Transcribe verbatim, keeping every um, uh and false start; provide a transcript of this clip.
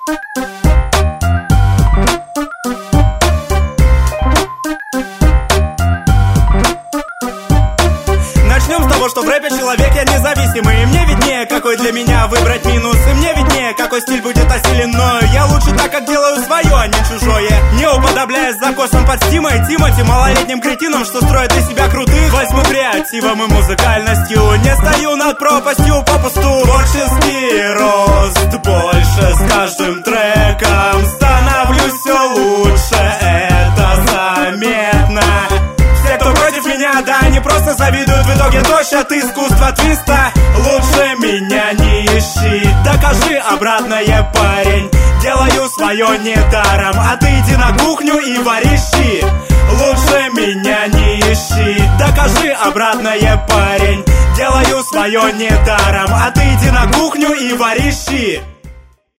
Начнем с того, что в рэпе человек я независимый. И мне виднее, какой для меня выбрать минус. И мне виднее, какой стиль будет осилен мною. Я лучше так, как делаю свое, а не чужое. Не уподобляясь закосам под Стимой Тимати, малолетним кретином, что строит из себя крутых. Возьму креативом и музыкальностью. Не стою над пропастью попусту. Творческий рост больше с каждым треком. Становлюсь все лучше, это заметно. Все, кто против меня, да, они просто завидуют. В итоге дождь от искусства твиста. Лучше меня не ищи. Докажи обратное, парень. Делаю свое недаром. А ты иди на кухню и вари щи. Лучше меня не ищи. Докажи обратное, парень. Делаю свое недаром. А ты иди на кухню и вари щи.